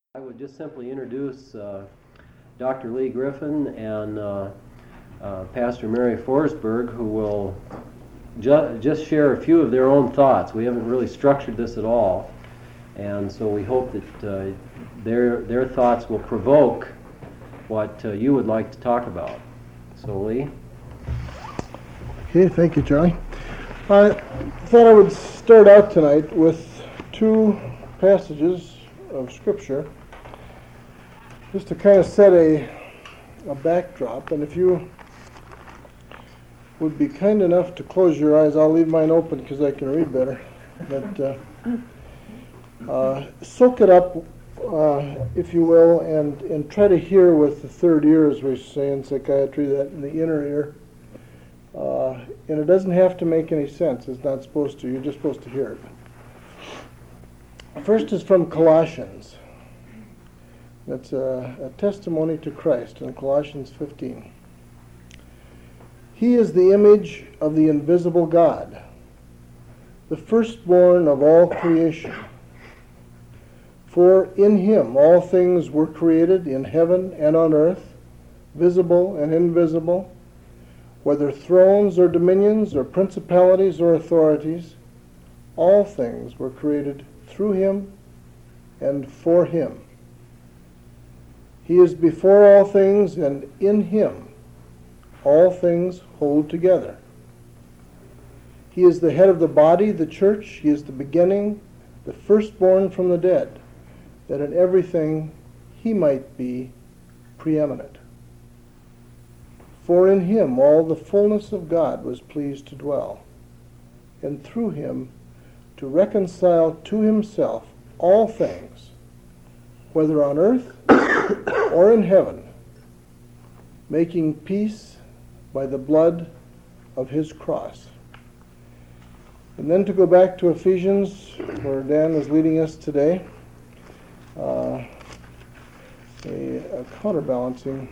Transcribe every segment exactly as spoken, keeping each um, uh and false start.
I would just simply introduce uh, Doctor Lee Griffin and uh, uh, Pastor Mary Forsberg, who will ju- just share a few of their own thoughts. We haven't really structured this at all, and so we hope that uh, their their thoughts will provoke what uh, you would like to talk about. So, Lee. Okay, thank you, Charlie. I thought I would start out tonight with two passages of Scripture, just to kind of set a, a backdrop. And if you would be kind enough to close your eyes, I'll leave mine open because I can read better. But uh, uh, soak it up, uh, if you will, and, and try to hear with the third ear, as we say in psychiatry, that in the inner ear. Uh, and it doesn't have to make any sense. It's not supposed to. You're just supposed to hear it. First is from Colossians. That's a, a testimony to Christ in Colossians fifteen. He is the image of the invisible God, the firstborn of all creation. For in him all things were created in heaven and on earth, visible and invisible, whether thrones or dominions or principalities or authorities. All things were created through him and for him. He is before all things, and in him all things hold together. He is the head of the body, the church. He is the beginning, the firstborn from the dead, that in everything he might be preeminent. For in him all the fullness of God was pleased to dwell, and through him to reconcile to himself all things, whether on earth or in heaven, making peace by the blood of his cross. And then to go back to Ephesians, where Dan is leading us today, uh, a, a counterbalancing.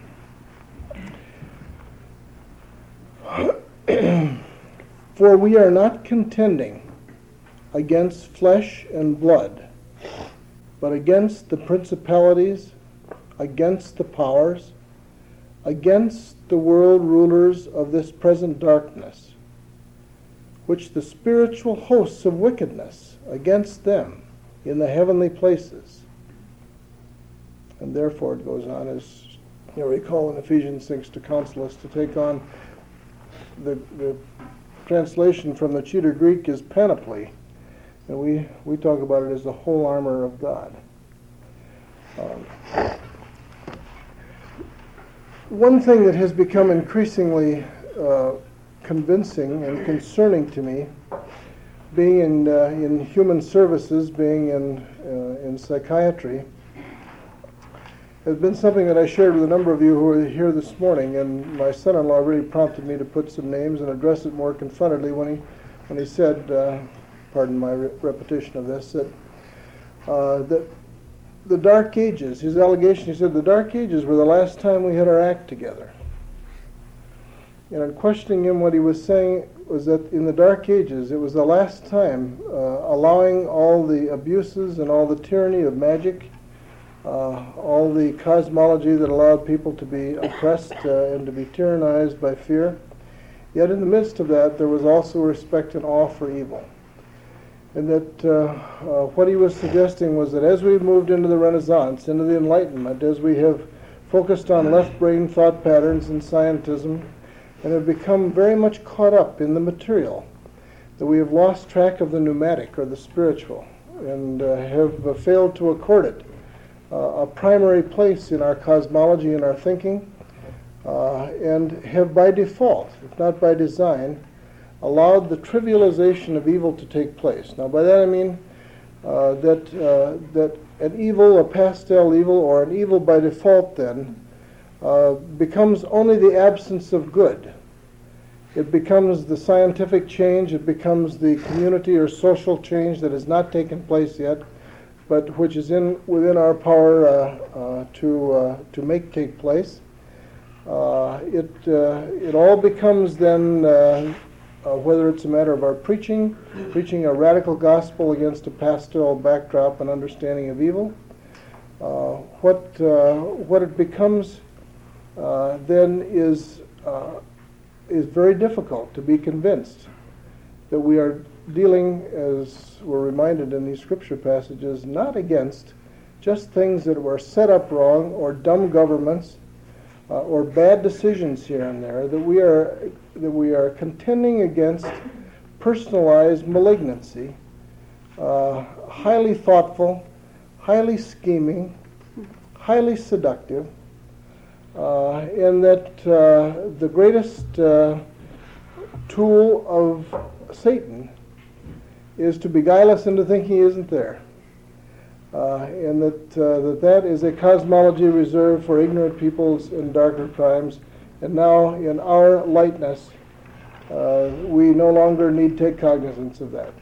For we are not contending against flesh and blood, but against the principalities, against the powers, against the world rulers of this present darkness, which the spiritual hosts of wickedness against them in the heavenly places. And therefore it goes on, as you recall in Ephesians six, to counsel us to take on the, the translation from the Cheater Greek is panoply. And we, we talk about it as the whole armor of God. Um, one thing that has become increasingly uh, convincing and concerning to me, being in uh, in human services, being in uh, in psychiatry, has been something that I shared with a number of you who are here this morning. And my son-in-law really prompted me to put some names and address it more confrontedly when he when he said, uh, pardon my re- repetition of this, that uh, that the Dark Ages, his allegation, he said, the Dark Ages were the last time we had our act together. And in questioning him, what he was saying was that in the Dark Ages, it was the last time uh, allowing all the abuses and all the tyranny of magic, uh, all the cosmology that allowed people to be oppressed uh, and to be tyrannized by fear. Yet in the midst of that, there was also respect and awe for evil. And that uh, uh, what he was suggesting was that as we've moved into the Renaissance, into the Enlightenment, as we have focused on left-brain thought patterns and scientism, and have become very much caught up in the material, that we have lost track of the pneumatic or the spiritual, and uh, have uh, failed to accord it uh, a primary place in our cosmology and our thinking, uh, and have by default, if not by design, allowed the trivialization of evil to take place. Now, by that I mean uh, that uh, that an evil, a pastel evil, or an evil by default then, uh, becomes only the absence of good. It becomes the scientific change, it becomes the community or social change that has not taken place yet, but which is in within our power uh, uh, to uh, to make take place. Uh, it uh, it all becomes then. Uh, Uh, whether it's a matter of our preaching, preaching a radical gospel against a pastoral backdrop and understanding of evil, Uh, what, uh, what it becomes uh, then is, uh, is very difficult to be convinced that we are dealing, as we're reminded in these scripture passages, not against just things that were set up wrong or dumb governments uh, or bad decisions here and there, that we are, that we are contending against personalized malignancy, uh, highly thoughtful, highly scheming, highly seductive, uh, and that uh, the greatest uh, tool of Satan is to beguile us into thinking he isn't there, uh, and that, uh, that that is a cosmology reserved for ignorant peoples in darker times, and now in our lightness uh, we no longer need take cognizance of that.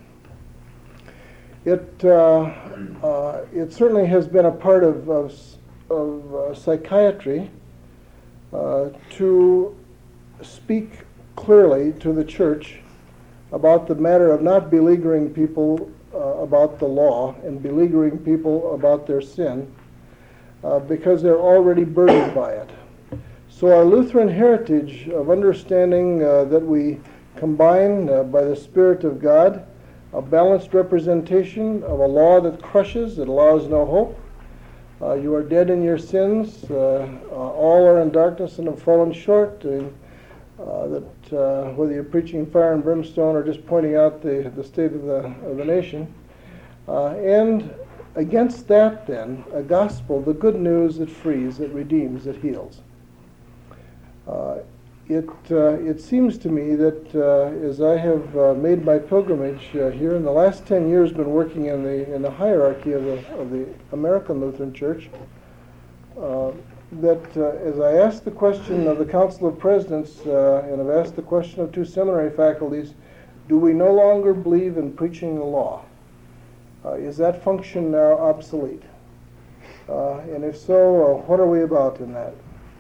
It, uh, uh, it certainly has been a part of, of, of uh, psychiatry uh, to speak clearly to the church about the matter of not beleaguering people uh, about the law and beleaguering people about their sin uh, because they're already burdened by it. So our Lutheran heritage of understanding uh, that we combine uh, by the Spirit of God a balanced representation of a law that crushes, that allows no hope. Uh, you are dead in your sins. Uh, uh, all are in darkness and have fallen short. And, uh, that uh, whether you're preaching fire and brimstone or just pointing out the, the state of the, of the nation. Uh, and against that, then, a gospel, the good news that frees, that redeems, that heals. Uh, It, uh, it seems to me that uh, as I have uh, made my pilgrimage uh, here in the last ten years, been working in the in the hierarchy of the of the American Lutheran Church, uh, that uh, as I asked the question of the Council of Presidents uh, and I've asked the question of two seminary faculties, do we no longer believe in preaching the law? Uh, is that function now obsolete? Uh, and if so, uh, what are we about in that?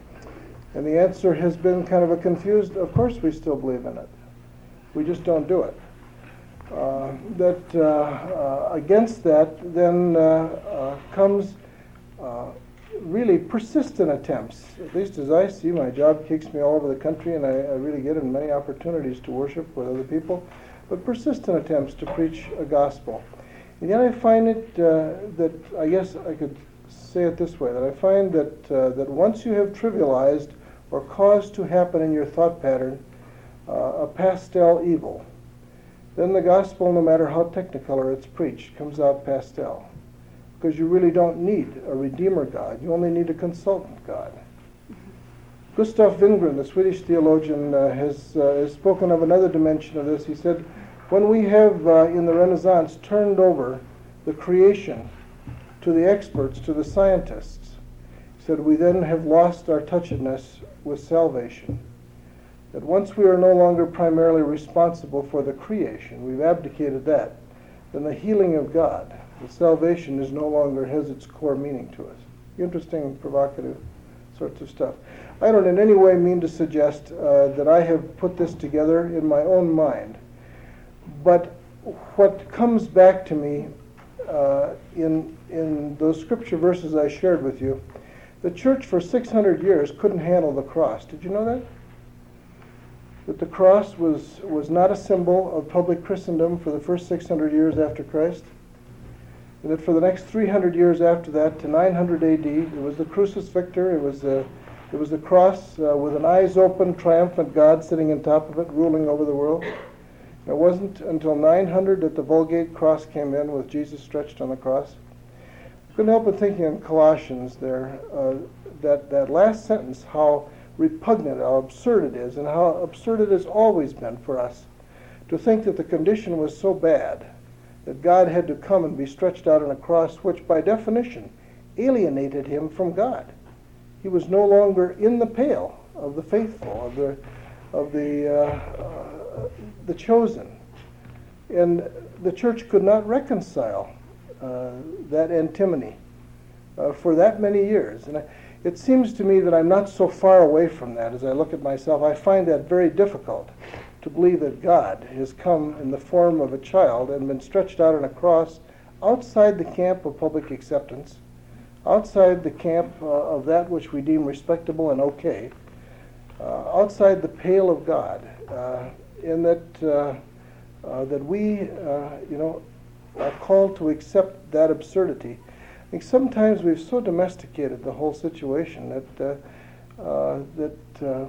And the answer has been kind of a confused, of course we still believe in it. We just don't do it. Uh, that uh, uh, against that then uh, uh, comes uh, really persistent attempts, at least as I see. My job kicks me all over the country and I, I really get in many opportunities to worship with other people, but persistent attempts to preach a gospel. And yet I find it uh, that, I guess I could say it this way, that I find that, uh, that once you have trivialized or caused to happen in your thought pattern uh, a pastel evil, then the gospel, no matter how technicolor it's preached, comes out pastel. Because you really don't need a Redeemer God. You only need a consultant God. Mm-hmm. Gustav Wingren, the Swedish theologian, uh, has, uh, has spoken of another dimension of this. He said, when we have uh, in the Renaissance turned over the creation to the experts, to the scientists, he said, we then have lost our touchedness with salvation. That once we are no longer primarily responsible for the creation, we've abdicated that, then the healing of God, the salvation, is no longer has its core meaning to us. Interesting, provocative sorts of stuff. I don't in any way mean to suggest uh, that I have put this together in my own mind, but what comes back to me uh, in, in those scripture verses I shared with you, the church for six hundred years couldn't handle the cross. Did you know that? That the cross was, was not a symbol of public Christendom for the first six hundred years after Christ? And that for the next three hundred years after that, to nine hundred A D, it was the Crucis Victor, it was the, it was the cross uh, with an eyes open, triumphant God sitting on top of it, ruling over the world. And it wasn't until nine hundred that the Vulgate cross came in with Jesus stretched on the cross. Couldn't help but thinking in Colossians there, uh, that, that last sentence, how repugnant, how absurd it is, and how absurd it has always been for us to think that the condition was so bad that God had to come and be stretched out on a cross, which by definition alienated him from God. He was no longer in the pale of the faithful, of the, of the, uh, uh, the chosen. And the church could not reconcile Uh, that antimony uh, for that many years. And I, it seems to me that I'm not so far away from that as I look at myself. I find that very difficult to believe that God has come in the form of a child and been stretched out on a cross outside the camp of public acceptance, outside the camp uh, of that which we deem respectable and okay, uh, outside the pale of God, uh, in that uh, uh, that we, uh, you know, are called to accept that absurdity. I think sometimes we've so domesticated the whole situation that uh, uh, that uh,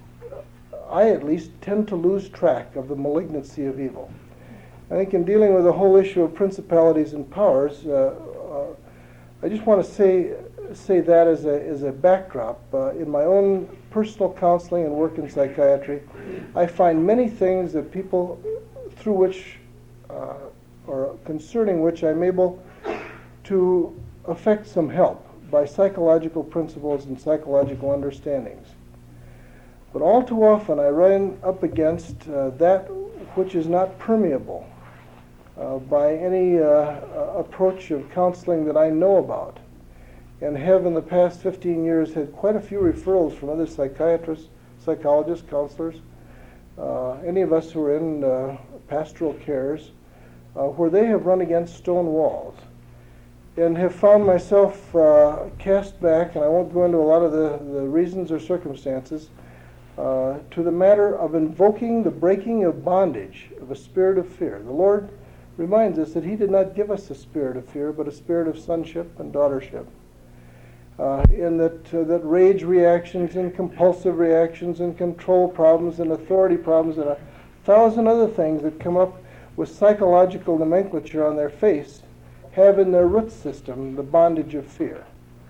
I, at least, tend to lose track of the malignancy of evil. I think in dealing with the whole issue of principalities and powers, uh, uh, I just want to say say that as a as a backdrop. Uh, in my own personal counseling and work in psychiatry, I find many things that people, through which, uh, or concerning which I'm able to affect some help by psychological principles and psychological understandings. But all too often I run up against uh, that which is not permeable uh, by any uh, approach of counseling that I know about, and have in the past fifteen years had quite a few referrals from other psychiatrists, psychologists, counselors, uh, any of us who are in uh, pastoral cares, uh, where they have run against stone walls, and have found myself uh, cast back, and I won't go into a lot of the, the reasons or circumstances, uh, to the matter of invoking the breaking of bondage of a spirit of fear. The Lord reminds us that He did not give us a spirit of fear, but a spirit of sonship and daughtership. Uh, in that, uh, that rage reactions and compulsive reactions and control problems and authority problems and a thousand other things that come up with psychological nomenclature on their face have in their root system the bondage of fear.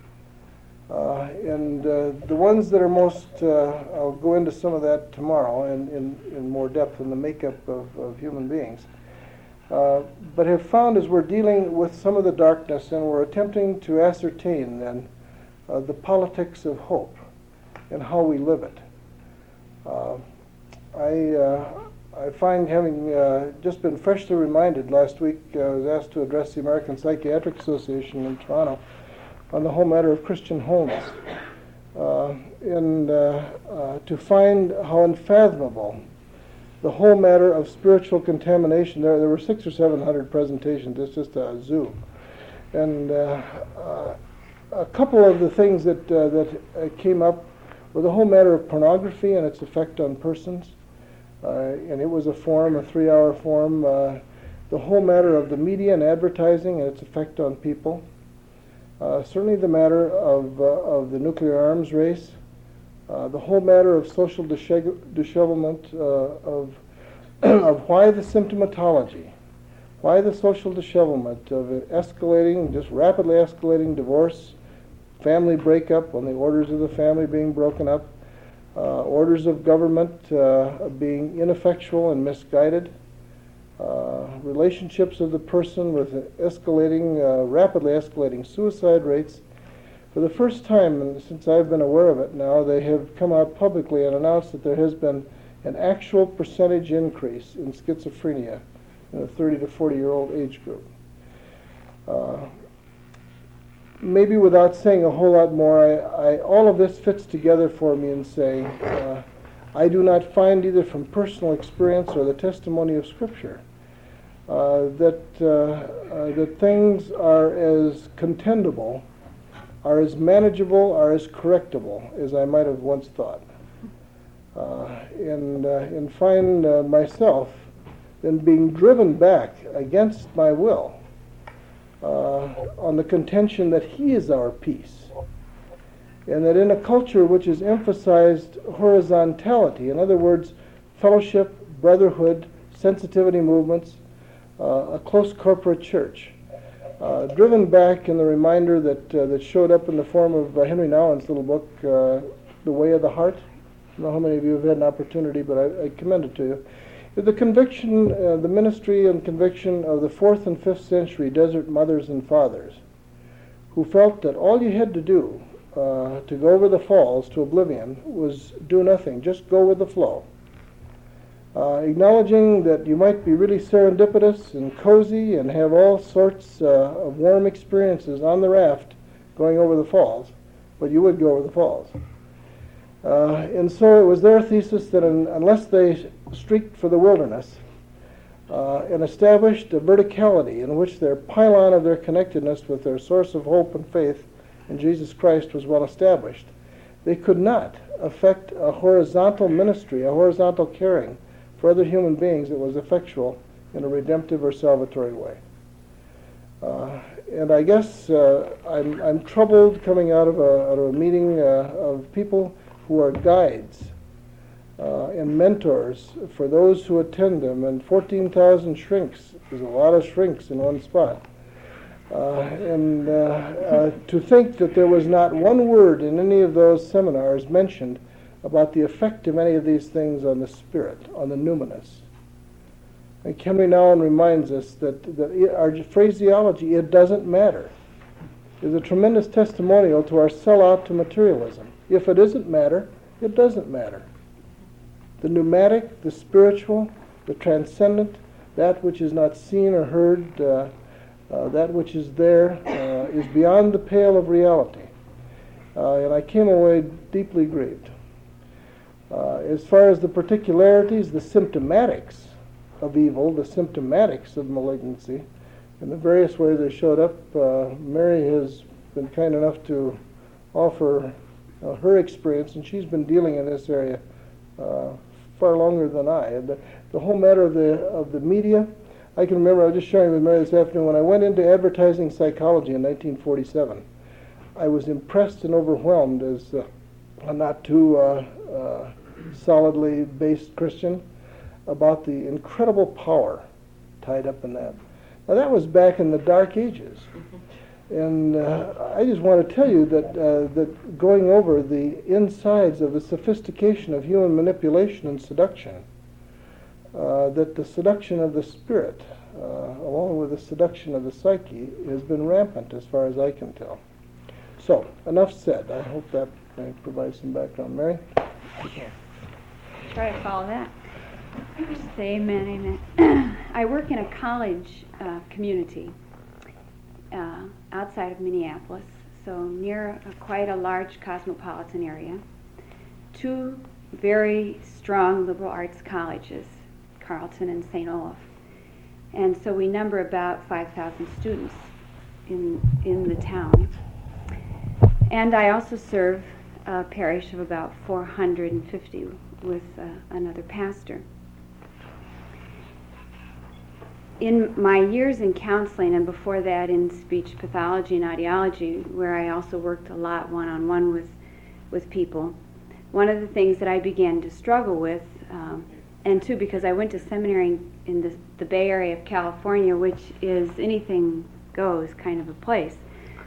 Uh, and uh, the ones that are most, uh, I'll go into some of that tomorrow in, in, in more depth in the makeup of, of human beings, uh, but have found as we're dealing with some of the darkness and we're attempting to ascertain then uh, the politics of hope and how we live it. Uh, I uh, I find, having uh, just been freshly reminded last week, uh, I was asked to address the American Psychiatric Association in Toronto on the whole matter of Christian wholeness, uh, and uh, uh, to find how unfathomable the whole matter of spiritual contamination. There, there were six or seven hundred presentations. It's just a zoo, and uh, uh, a couple of the things that uh, that uh, came up were the whole matter of pornography and its effect on persons. Uh, and it was a forum, a three-hour forum, uh, the whole matter of the media and advertising and its effect on people. Uh, certainly the matter of, uh, of the nuclear arms race, uh, the whole matter of social dishevelment, uh, of, of why the symptomatology, why the social dishevelment of it escalating, just rapidly escalating divorce, family breakup, on the orders of the family being broken up, Uh, orders of government uh, being ineffectual and misguided, uh, relationships of the person with escalating, uh, rapidly escalating suicide rates. For the first time, and since I've been aware of it now, they have come out publicly and announced that there has been an actual percentage increase in schizophrenia in the thirty to forty year old age group. Uh, Maybe without saying a whole lot more, I, I, all of this fits together for me in saying uh, I do not find, either from personal experience or the testimony of Scripture, uh, that uh, uh, that things are as contendable, are as manageable, are as correctable as I might have once thought, uh, and uh, and find uh, myself then being driven back against my will. Uh, on the contention that He is our peace, and that in a culture which has emphasized horizontality, in other words, fellowship, brotherhood, sensitivity movements, uh, a close corporate church, uh, driven back in the reminder that uh, that showed up in the form of uh, Henry Nouwen's little book, uh, The Way of the Heart. I don't know how many of you have had an opportunity, but I, I commend it to you. The conviction, uh, the ministry and conviction of the fourth and fifth century desert mothers and fathers, who felt that all you had to do uh, to go over the falls to oblivion was do nothing, just go with the flow. Uh, acknowledging that you might be really serendipitous and cozy and have all sorts uh, of warm experiences on the raft going over the falls, but you would go over the falls. Uh, and so it was their thesis that un- unless they streaked for the wilderness uh, and established a verticality in which their pylon of their connectedness with their source of hope and faith and Jesus Christ was well established. They could not affect a horizontal ministry, a horizontal caring for other human beings that was effectual in a redemptive or salvatory way. Uh, and I guess uh, I'm, I'm troubled coming out of a, out of a meeting uh, of people who are guides uh, and mentors for those who attend them, and fourteen thousand shrinks is a lot of shrinks in one spot. Uh, and uh, uh, to think that there was not one word in any of those seminars mentioned about the effect of any of these things on the spirit, on the numinous. And Henry Nouwen reminds us that, that it, our phraseology, it doesn't matter, is a tremendous testimonial to our sell-out to materialism. If it doesn't matter, it doesn't matter. The pneumatic, the spiritual, the transcendent, that which is not seen or heard, uh, uh, that which is there, uh, is beyond the pale of reality. Uh, and I came away deeply grieved. Uh, as far as the particularities, the symptomatics of evil, the symptomatics of malignancy, in the various ways they showed up, uh, Mary has been kind enough to offer uh, her experience, and she's been dealing in this area uh, far longer than I. And the, the whole matter of the of the media, I can remember, I was just sharing with Mary this afternoon, when I went into advertising psychology in nineteen forty-seven, I was impressed and overwhelmed as uh, a not too uh, uh, solidly based Christian about the incredible power tied up in that. Now that was back in the dark ages. And uh, I just want to tell you that uh, that going over the insides of the sophistication of human manipulation and seduction, uh, that the seduction of the spirit, uh, along with the seduction of the psyche, has been rampant as far as I can tell. So, enough said. I hope that may provide some background. Mary? Sure. Try to follow that. Say amen, amen. I work in a college uh, community uh, outside of Minneapolis, so near a, quite a large cosmopolitan area. Two very strong liberal arts colleges, Carleton and Saint Olaf. And so we number about five thousand students in, in the town. And I also serve a parish of about four hundred fifty with uh, another pastor. In my years in counseling, and before that in speech pathology and audiology, where I also worked a lot one-on-one with, with people, one of the things that I began to struggle with, um, and two, because I went to seminary in the, the Bay Area of California, which is anything goes kind of a place,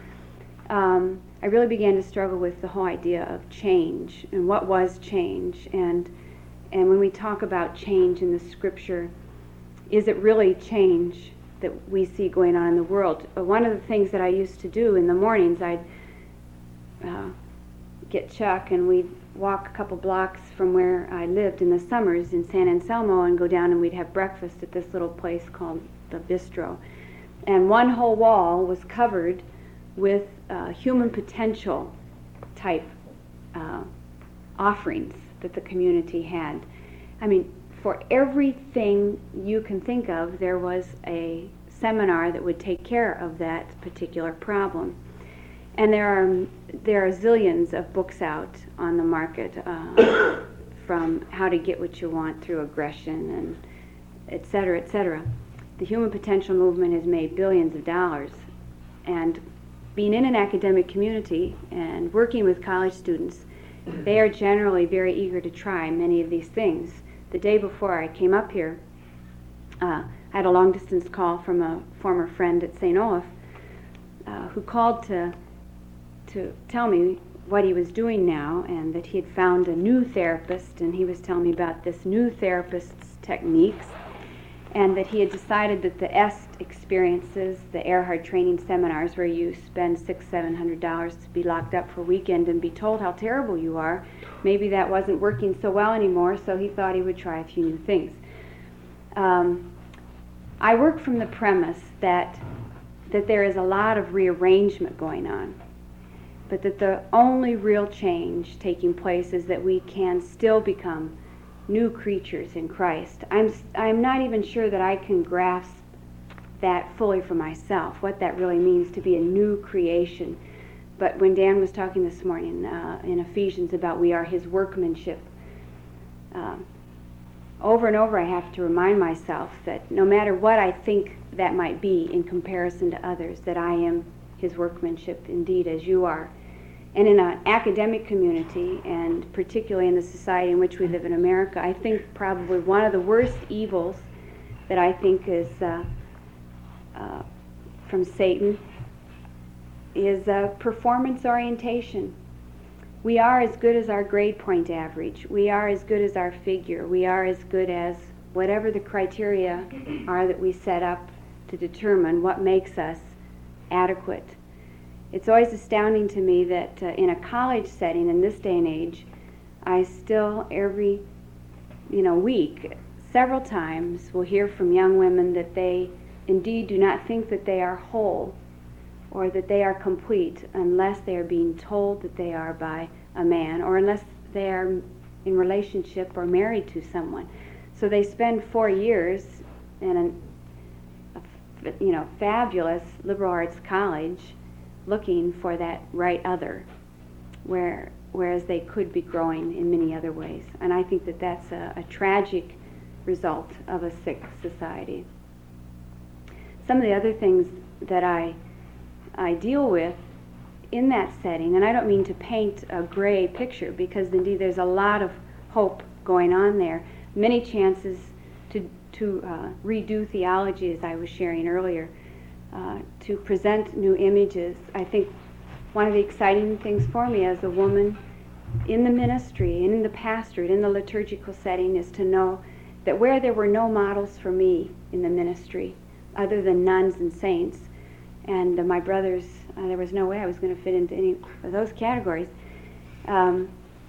um, I really began to struggle with the whole idea of change and what was change. And, and when we talk about change in the scripture, is it really change that we see going on in the world? Uh, one of the things that I used to do in the mornings, I'd uh, get Chuck and we'd walk a couple blocks from where I lived in the summers in San Anselmo and go down and we'd have breakfast at this little place called the Bistro. And one whole wall was covered with uh, human potential type uh, offerings that the community had. I mean, for everything you can think of, there was a seminar that would take care of that particular problem. And there are there are zillions of books out on the market, uh, from how to get what you want through aggression and et cetera, et cetera. The human potential movement has made billions of dollars. And being in an academic community and working with college students, they are generally very eager to try many of these things. The day before I came up here, uh, I had a long-distance call from a former friend at Saint Olaf uh, who called to to tell me what he was doing now, and that he had found a new therapist, and he was telling me about this new therapist's techniques, and that he had decided that the E S T experiences, the Erhard training seminars where you spend six, seven hundred dollars to be locked up for a weekend and be told how terrible you are, maybe that wasn't working so well anymore, so he thought he would try a few new things. Um, I work from the premise that that there is a lot of rearrangement going on, but that the only real change taking place is that we can still become new creatures in Christ. I'm I'm not even sure that I can grasp that fully for myself, what that really means to be a new creation. but when Dan was talking this morning uh, in Ephesians about we are his workmanship, um, over and over I have to remind myself that no matter what I think that might be in comparison to others, that I am his workmanship indeed, as you are. And in an academic community, and particularly in the society in which we live in America, I think probably one of the worst evils that I think is uh, uh, from Satan is uh, performance orientation. We are as good as our grade point average. We are as good as our figure. We are as good as whatever the criteria are that we set up to determine what makes us adequate. It's always astounding to me that uh, in a college setting in this day and age, I still every you know week, several times, will hear from young women that they indeed do not think that they are whole or that they are complete unless they are being told that they are by a man, or unless they are in relationship or married to someone. So they spend four years in an, a you know fabulous liberal arts college looking for that right other, where whereas they could be growing in many other ways. And I think that that's a, a tragic result of a sick society. Some of the other things that I I deal with in that setting, and I don't mean to paint a gray picture, because indeed there's a lot of hope going on there, many chances to to uh, redo theology, as I was sharing earlier, uh, to present new images. I think one of the exciting things for me as a woman in the ministry and in the pastorate, in the liturgical setting, is to know that where there were no models for me in the ministry, other than nuns and saints, and uh, my brothers, uh, there was no way I was going to fit into any of those categories. Um,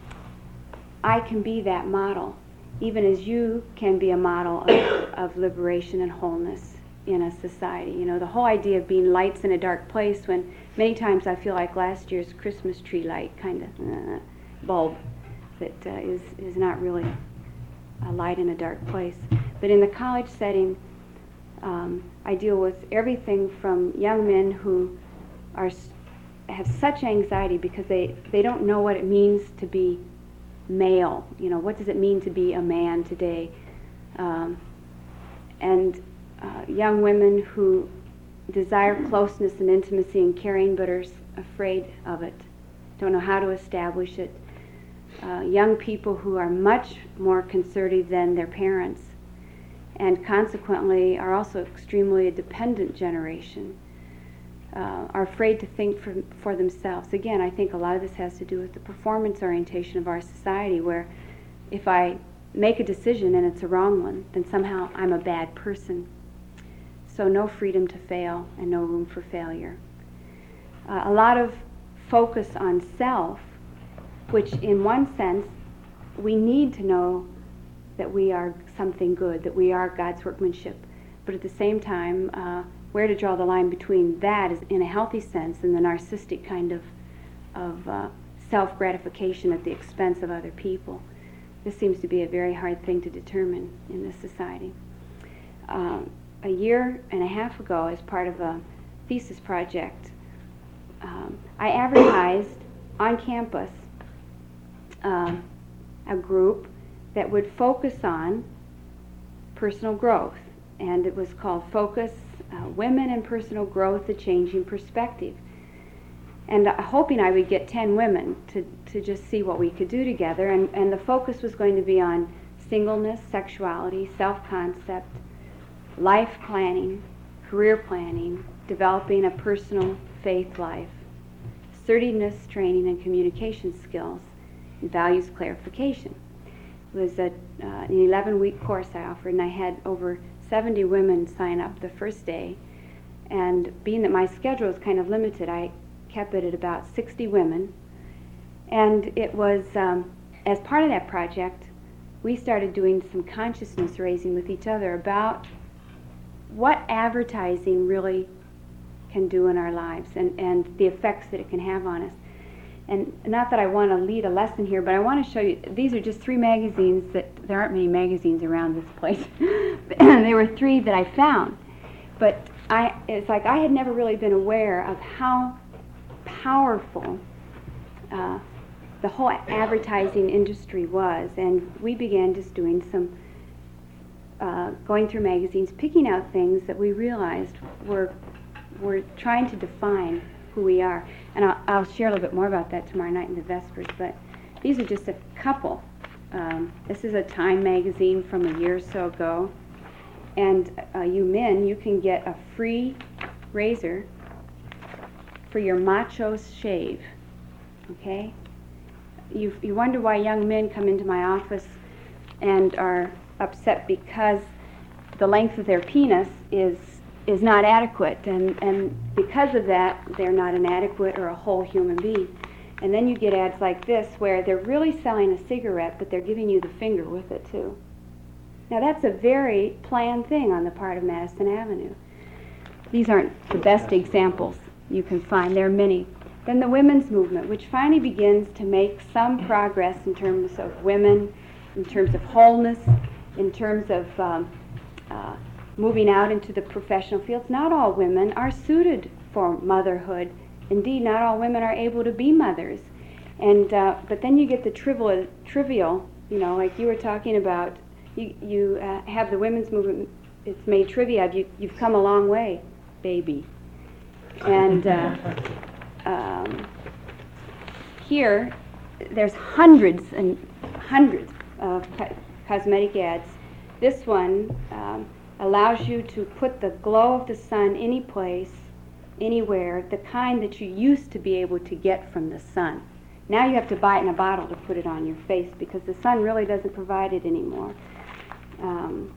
I can be that model, even as you can be a model of, of liberation and wholeness in a society. You know, the whole idea of being lights in a dark place, when many times I feel like last year's Christmas tree light kind of uh, bulb that uh, is, is not really a light in a dark place. But in the college setting, um, I deal with everything from young men who are have such anxiety because they, they don't know what it means to be male. You know, what does it mean to be a man today? Um, and uh, young women who desire closeness and intimacy and caring but are afraid of it, don't know how to establish it. Uh, young people who are much more conservative than their parents, and consequently are also extremely a dependent generation, uh, are afraid to think for, for themselves. Again, I think a lot of this has to do with the performance orientation of our society, where if I make a decision and it's a wrong one, then somehow I'm a bad person. So no freedom to fail and no room for failure. Uh, a lot of focus on self, which in one sense we need to know that we are something good, that we are God's workmanship. But at the same time, uh, where to draw the line between that is in a healthy sense and the narcissistic kind of, of uh, self-gratification at the expense of other people. This seems to be a very hard thing to determine in this society. Um, a year and a half ago, as part of a thesis project, um, I advertised on campus um, a group that would focus on personal growth, and it was called Focus uh, Women and Personal Growth, A Changing Perspective. And uh, hoping I would get ten women to, to just see what we could do together, and, and the focus was going to be on singleness, sexuality, self-concept, life planning, career planning, developing a personal faith life, assertiveness training and communication skills, and values clarification. It was a, uh, an eleven-week course I offered, and I had over seventy women sign up the first day. And being that my schedule was kind of limited, I kept it at about sixty women. And it was, um, as part of that project, we started doing some consciousness raising with each other about what advertising really can do in our lives, and, and the effects that it can have on us. And not that I want to lead a lesson here, but I want to show you, these are just three magazines that, there aren't many magazines around this place. There were three that I found. But I, it's like I had never really been aware of how powerful uh, the whole advertising industry was. And we began just doing some, uh, going through magazines, picking out things that we realized were, were trying to define who we are. And I'll, I'll share a little bit more about that tomorrow night in the Vespers, but these are just a couple. Um, this is a Time magazine from a year or so ago. And uh, you men, you can get a free razor for your macho shave, okay? You, you wonder why young men come into my office and are upset because the length of their penis is is not adequate, and, and because of that, they're not an adequate or a whole human being. And then you get ads like this where they're really selling a cigarette, but they're giving you the finger with it too. Now that's a very planned thing on the part of Madison Avenue. These aren't the best examples you can find. There are many. Then the women's movement, which finally begins to make some progress in terms of women, in terms of wholeness, in terms of um, uh, moving out into the professional fields. Not all women are suited for motherhood. Indeed, not all women are able to be mothers. And uh, but then you get the trivial, trivial, you know, like you were talking about. You you uh, have the women's movement. It's made trivia of you. You've come a long way, baby. And uh, um, here, there's hundreds and hundreds of co- cosmetic ads. This one um, allows you to put the glow of the sun any place, anywhere, the kind that you used to be able to get from the sun. Now you have to buy it in a bottle to put it on your face because the sun really doesn't provide it anymore. Um,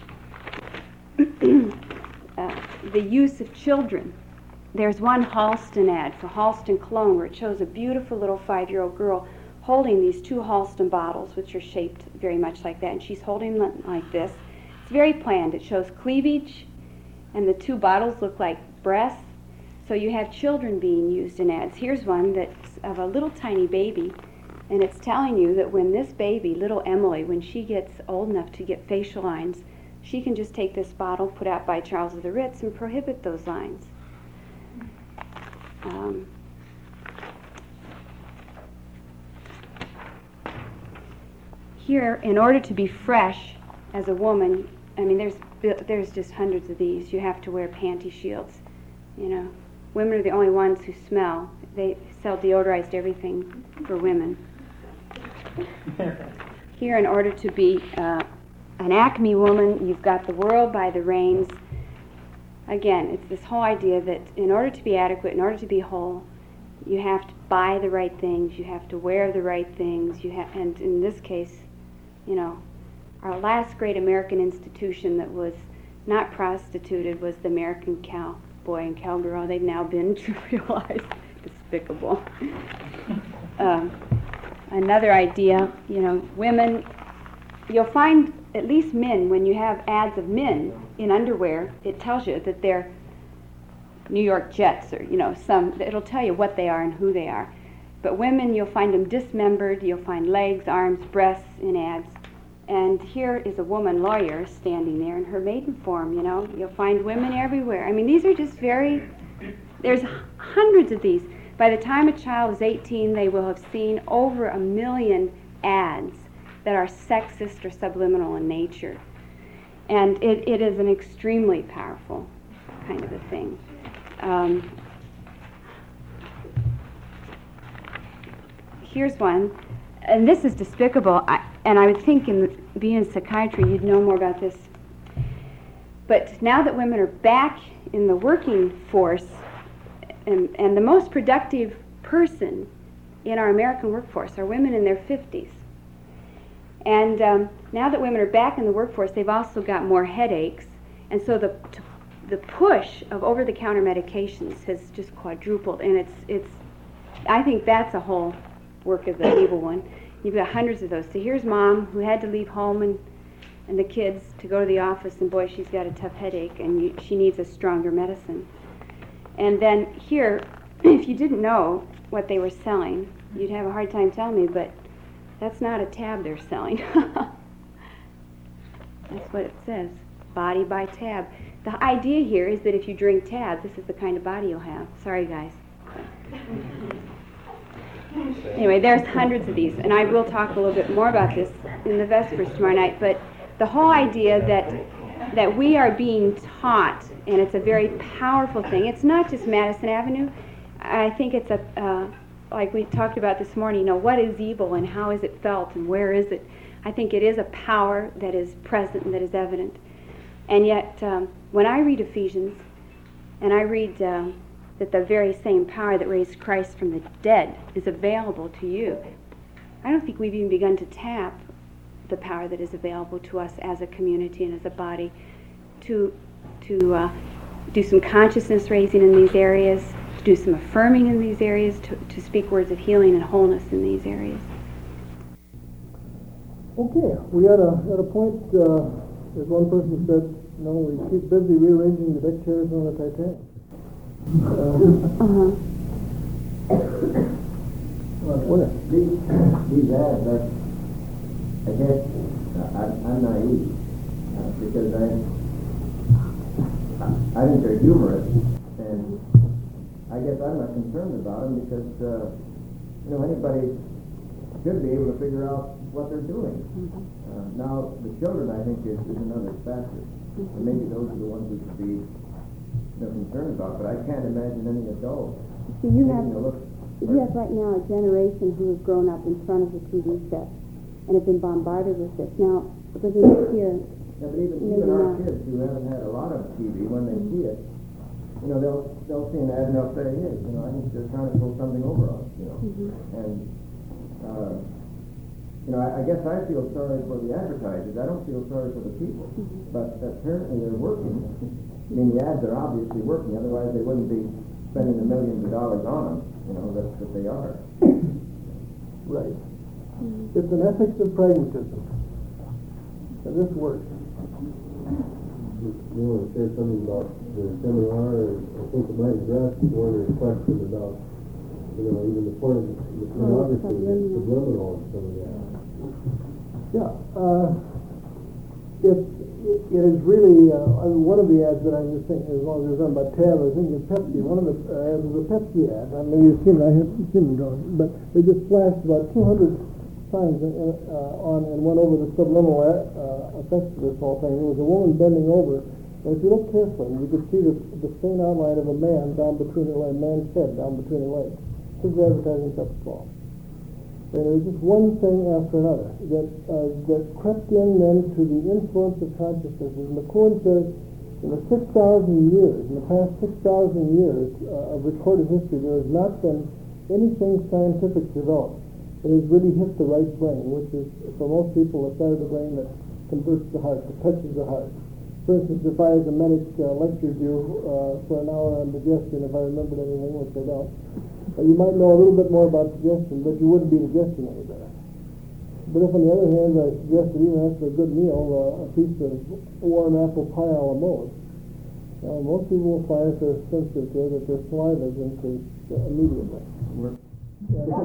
uh, the use of children. There's one Halston ad for Halston cologne where it shows a beautiful little five-year-old girl holding these two Halston bottles, which are shaped very much like that, and she's holding them like this. It's very planned. It shows cleavage, and the two bottles look like breasts. So you have children being used in ads. Here's one that's of a little tiny baby, and it's telling you that when this baby, little Emily, when she gets old enough to get facial lines, she can just take this bottle put out by Charles of the Ritz and prohibit those lines. Um, here, in order to be fresh as a woman, I mean, there's there's just hundreds of these. You have to wear panty shields, you know. Women are the only ones who smell. They sell deodorized everything for women. Here, in order to be uh, an Acme woman, you've got The World by the Reins. Again, it's this whole idea that in order to be adequate, in order to be whole, you have to buy the right things, you have to wear the right things, you have, and in this case, you know, our last great American institution that was not prostituted was the American cowboy and cowgirl. They've now been trivialized. Despicable. Um, another idea, you know, women, you'll find at least men, when you have ads of men in underwear, it tells you that they're New York Jets or, you know, some, it'll tell you what they are and who they are. But women, you'll find them dismembered, you'll find legs, arms, breasts in ads. And here is a woman lawyer standing there in her maiden form, you know. You'll find women everywhere. I mean, these are just very, there's hundreds of these. By the time a child is eighteen, they will have seen over a million ads that are sexist or subliminal in nature. And it, it is an extremely powerful kind of a thing. Um, here's one, and this is despicable, I, and I would think in being in psychiatry you'd know more about this. But now that women are back in the working force, and, and the most productive person in our American workforce are women in their fifties. And um, now that women are back in the workforce, they've also got more headaches, and so the t- the push of over-the-counter medications has just quadrupled, and it's it's. I think that's a whole work of the evil one. You've got hundreds of those. So here's mom who had to leave home and and the kids to go to the office, and boy, she's got a tough headache, and you, she needs a stronger medicine. And then here, if you didn't know what they were selling, you'd have a hard time telling me, but that's not a tab they're selling. That's what it says, body by tab. The idea here is that if you drink tab, this is the kind of body you'll have. Sorry, guys. Anyway, there's hundreds of these, and I will talk a little bit more about this in the Vespers tomorrow night, but the whole idea that that we are being taught, and it's a very powerful thing. It's not just Madison Avenue. I think it's a, uh, like we talked about this morning, you know, what is evil and how is it felt and where is it? I think it is a power that is present and that is evident. And yet, um, when I read Ephesians, and I read um, that the very same power that raised Christ from the dead is available to you, I don't think we've even begun to tap the power that is available to us as a community and as a body to to uh, do some consciousness raising in these areas, to do some affirming in these areas, to, to speak words of healing and wholeness in these areas. Okay, we at a at a point, uh, as one person said, you know, we keep busy rearranging the deck chairs on the Titanic. Uh, Uh-huh. Well, these, these ads, I, I guess uh, I'm, I'm naive uh, because I, I think they're humorous, and I guess I'm not concerned about them because uh, you know anybody should be able to figure out what they're doing. Mm-hmm. Uh, now the children, I think, is, is another factor, and maybe those are the ones we should be you know, concerned about. But I can't imagine any adult So you have, taking a look. you have right now a generation who has grown up in front of the T V set and have been bombarded with this. Now, living up here, Yeah, but even, maybe even our not. kids who haven't had a lot of T V, when they see it, you know, they'll they'll see an ad and they'll say, hey, you know, I think they're trying to throw something over us, you know. Mm-hmm. And, uh, you know, I, I guess I feel sorry for the advertisers. I don't feel sorry for the people. Mm-hmm. But apparently they're working. I mean, the ads are obviously working. Otherwise they wouldn't be spending the millions of dollars on them, you know, that, that they are. right. It's an ethics of pragmatism. And this works. You want to say something about the seminar? Or I think it might address one of your questions about, you know, even the point of the pornography, subliminal. subliminal and some of that. Yeah. Uh, it, it, it is really, uh, I mean, one of the ads that I'm just thinking, as long as it's done by Tab, I was thinking of Pepsi. One of the uh, ads was a Pepsi ad. I mean, you've seen it, I haven't seen it going, but they just flashed about two hundred times uh, uh, on and went over the subliminal uh, effects of this whole thing. There was a woman bending over, and if you look carefully, you could see the, the faint outline of a man down between her legs, a man's head down between her legs. This is advertising Pepsi ball. And there was just one thing after another that uh, that crept in then to the influence of consciousness. As McLuhan says, in the six thousand years, in the past six thousand years uh, of recorded history, there has not been anything scientific developed that has really hit the right brain, which is, for most people, the side of the brain that converts the heart, that touches the heart. For instance, if I, as a medic, uh, lectured you uh, for an hour on digestion, if I remembered anything, which I don't, uh, you might know a little bit more about digestion, but you wouldn't be digesting any better. But if, on the other hand, I suggested even after a good meal, uh, a piece of warm apple pie a la mode, uh, most people will find, if they're sensitive to it, that their saliva is increased uh, immediately. Yeah. You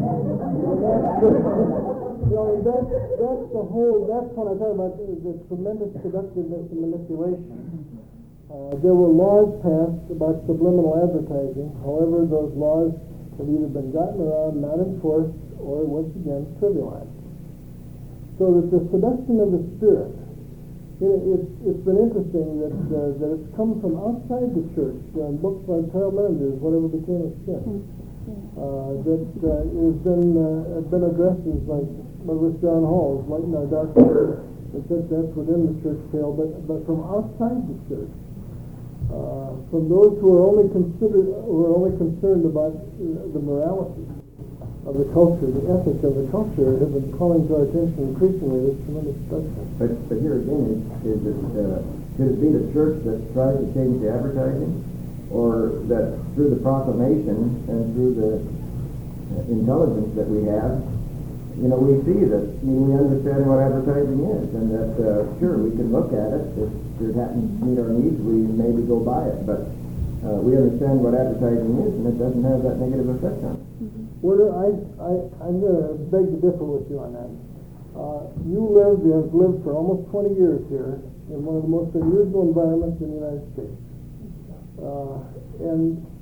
know, that, that's the whole, that's what I talk about, the, the tremendous seductiveness and manipulation. Uh, there were laws passed about subliminal advertising. However, those laws have either been gotten around, not enforced, or, once again, trivialized. So that the seduction of the spirit, it, it's, it's been interesting that, uh, that it's come from outside the church. Uh, books like Carl Mender's Whatever Became of Sin. Uh, that uh, it has been uh, been addresses like with John Hall's Light in Our Darkness. It says that's within the church pale, but but from outside the church, uh, from those who are only considered who are only concerned about uh, the morality of the culture, the ethic of the culture, have been calling to our attention increasingly this tremendous seduction. But, but here again, is, is it, uh, could it be the church that tries to change the advertising? Or that through the proclamation and through the uh, intelligence that we have, you know, we see that, I mean, we understand what advertising is, and that, uh, sure, we can look at it. If it happens to meet our needs, we maybe go buy it. But uh, we understand what advertising is, and it doesn't have that negative effect on it. Well, I, I, I'm going to beg to differ with you on that. Uh, you lived, you have lived for almost twenty years here in one of the most unusual environments in the United States. Uh, and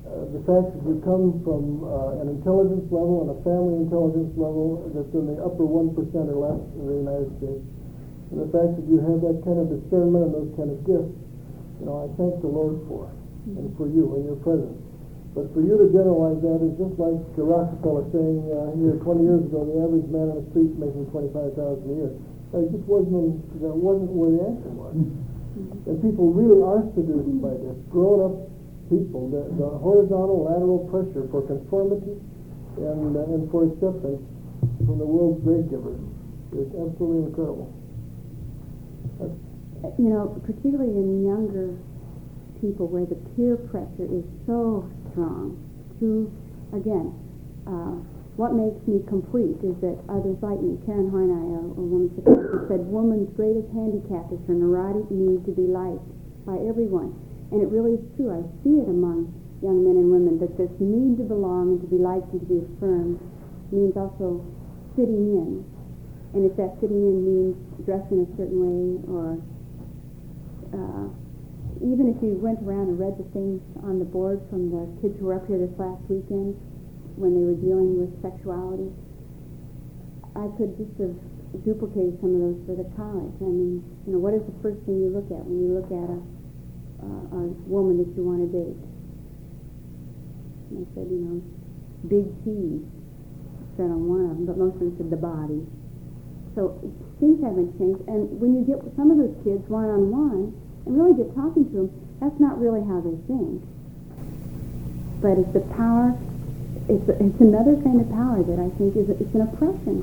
uh, the fact that you come from uh, an intelligence level and a family intelligence level that's in the upper one percent or less in the United States, and the fact that you have that kind of discernment and those kind of gifts, you know, I thank the Lord for, and for you and your presence. But for you to generalize that is just like Rockefeller saying uh, here twenty years ago, the average man on the street making twenty-five thousand dollars a year. It just wasn't, that wasn't where the answer was. And people really are seduced by this. Grown-up people, the, the horizontal lateral pressure for conformity and, uh, and for acceptance from the world's great givers is absolutely incredible. That's, You know, particularly in younger people where the peer pressure is so strong to, again, uh, what makes me complete is that others like me, Karen Horney, a, a woman psychiatrist, said woman's greatest handicap is her neurotic need to be liked by everyone. And it really is true. I see it among young men and women that this need to belong and to be liked and to be affirmed means also fitting in. And if that fitting in means dressing a certain way, or uh, even if you went around and read the things on the board from the kids who were up here this last weekend when they were dealing with sexuality, I could just have duplicated some of those for the college. I mean, you know, what is the first thing you look at when you look at a, uh, a woman that you want to date? And I said, you know, big T said on one of them, but most of them said the body. So things haven't changed. And when you get some of those kids one-on-one and really get talking to them, that's not really how they think. But it's the power, it's, it's another kind of power that I think is it's an oppression.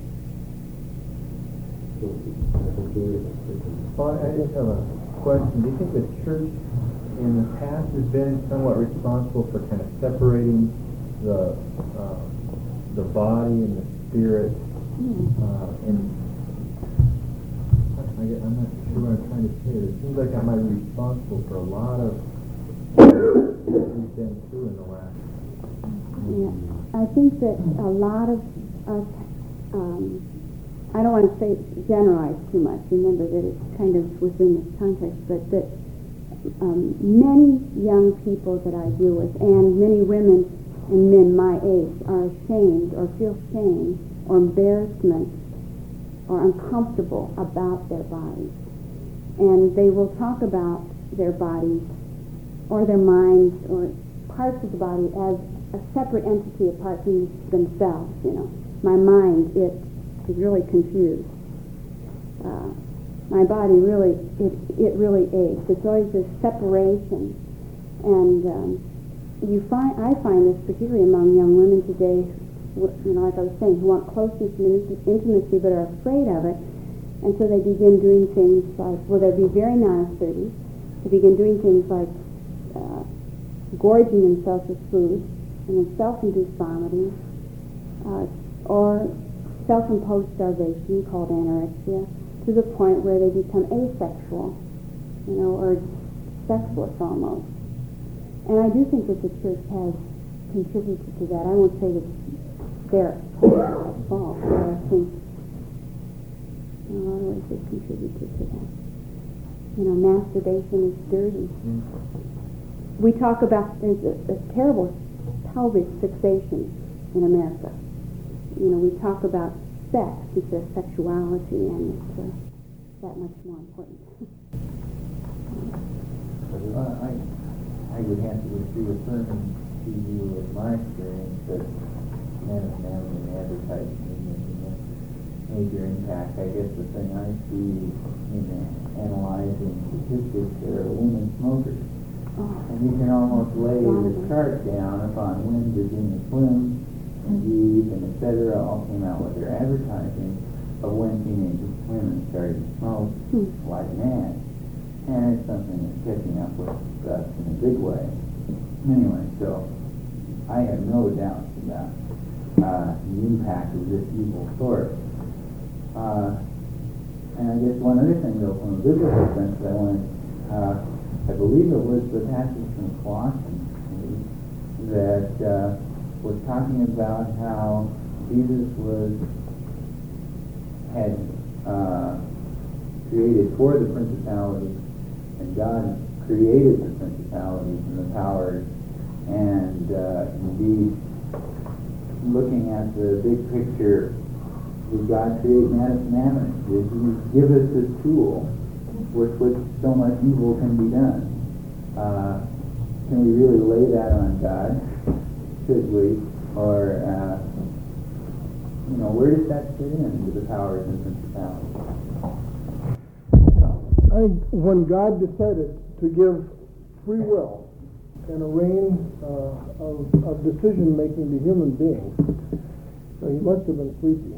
Well, I just have a question. Do you think the church in the past has been somewhat responsible for kind of separating the uh, the body and the spirit? Yeah. Uh, and I, I'm not sure what I'm trying to say. It seems like I might be responsible for a lot of what we've been through in the last. Yeah. I think that a lot of us, um, I don't want to say generalize too much. Remember that it's kind of within this context, but that um, many young people that I deal with, and many women and men my age, are ashamed or feel shame or embarrassment or uncomfortable about their bodies. And they will talk about their bodies or their minds or parts of the body as a separate entity apart from themselves, you know. My mind, it is really confused. Uh, my body really, it, it really aches. It's always this separation. And um, you find, I find this particularly among young women today, you know, like I was saying, who want closeness and intimacy but are afraid of it. And so they begin doing things like, well, they'll be very non-assertive. They begin doing things like uh, gorging themselves with food, and then self-induced vomiting, uh, or self-imposed starvation called anorexia, to the point where they become asexual, you know, or sexless almost. And I do think that the church has contributed to that. I won't say that they're fault, but I think in a lot of ways they contributed to that. You know, masturbation is dirty. Mm-hmm. We talk about, there's a, a terrible pelvic fixation in America. You know, we talk about sex instead of sexuality, and it's uh, that much more important. uh, I, I would have to agree with Thurman to you with my experience that men and family and advertising is making a major impact. I guess the thing I see in analyzing statistics, there are women smokers. And you can almost lay the chart down upon when Virginia Slim and Eve and et cetera all came out with their advertising of when teenage women started to smoke hmm. like mad. And it's something that's catching up with us in a big way. Anyway, so I have no doubts about uh, the impact of this evil sort. Uh, and I guess one other thing, though, from a biblical sense, I wanted uh, I believe it was the passage from Colossians that uh, was talking about how Jesus was had uh, created for the principalities, and God created the principalities and the powers And uh, indeed, looking at the big picture, did God create Manus Mammon? Did He give us this tool with which so much evil can be done? Uh, can we really lay that on God? Should we? Or, uh, you know, where does that fit into the powers and principalities? I think when God decided to give free will and a reign uh, of, of decision-making to human beings, uh, He must have been sleepy.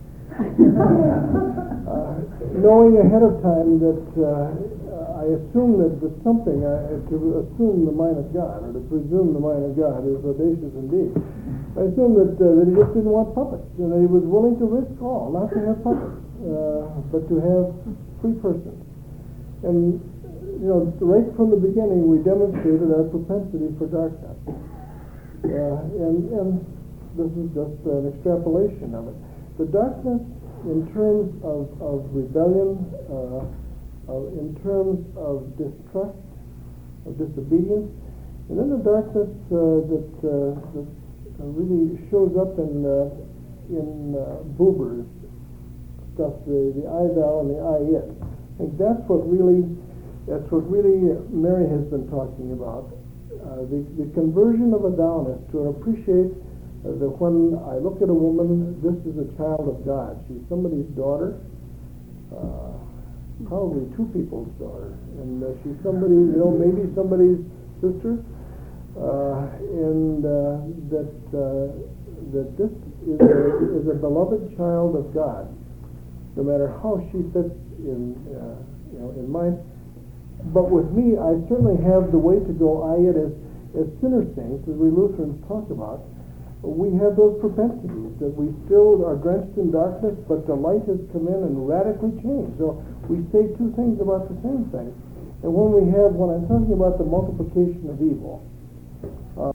uh, knowing ahead of time that uh, I assume that the something, uh, to assume the mind of God, or to presume the mind of God, is audacious indeed. I assume that, uh, that He just didn't want puppets, and that He was willing to risk all, not to have puppets, uh, but to have free persons. And, you know, right from the beginning, we demonstrated our propensity for darkness. Uh, and, and this is just an extrapolation of it. The darkness in terms of, of rebellion, uh, uh, in terms of distrust, of disobedience, and then the darkness uh, that, uh, that really shows up in, uh, in uh, Buber's stuff, the, the I thou and the I it. I think that's what really, that's what really Mary has been talking about. Uh, the, the conversion of a Downist to appreciate uh, that when I look at a woman, this is a child of God. She's somebody's daughter, uh, probably two people's daughter, and uh, she's somebody, you know, maybe somebody's sister, uh, and uh, that uh, that this is a, is a beloved child of God, no matter how she fits in, uh, you know, in mine. But with me, I certainly have the way to go. I it as as sinner saints, as we Lutherans talk about. We have those propensities that we still are drenched in darkness, but the light has come in and radically changed. So we say two things about the same thing. And when we have, when I'm talking about the multiplication of evil, uh,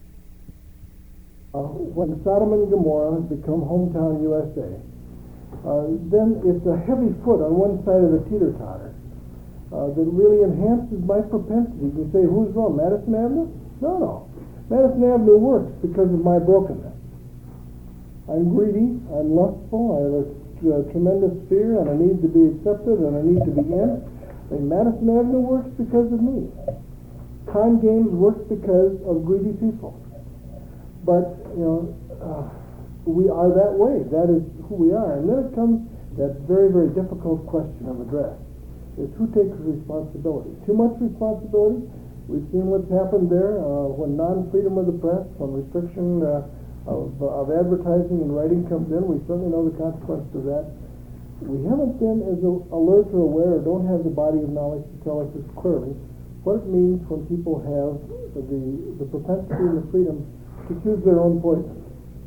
uh, when Sodom and Gomorrah become hometown U S A, uh, then it's a heavy foot on one side of the teeter-totter uh, that really enhances my propensity. You say, who's wrong, Madison Avenue? No, no. Madison Avenue works because of my brokenness. I'm greedy, I'm lustful, I have a, a tremendous fear, and I need to be accepted, and I need to be in. And Madison Avenue works because of me. Con games works because of greedy people. But, you know, uh, we are that way. That is who we are. And then it comes that very, very difficult question of address, is who takes responsibility? Too much responsibility? We've seen what's happened there uh, when non-freedom of the press, when restriction uh, of, uh, of advertising and writing comes in. We certainly know the consequences of that. We haven't been as alert or aware, or don't have the body of knowledge to tell us as clearly what it means when people have the, the propensity and the freedom to choose their own poison.